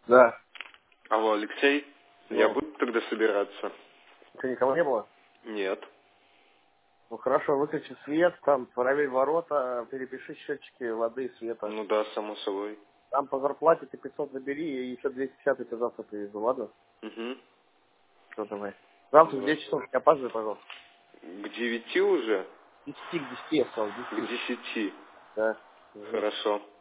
Да. Алло, Алексей, я буду тогда собираться? Что, никого не было? Нет. Ну хорошо, выключи свет, там проверь ворота, перепиши счетчики воды и света. Ну да, само собой. Там по зарплате ты 500 забери, и еще 250 я тебе завтра привезу, ладно? Угу. Что давай. Завтра в Вот. 10 часов не опаздывай, пожалуйста. К 9 уже? К 10 я сказал, к К 10. 10. Да. Угу. Хорошо.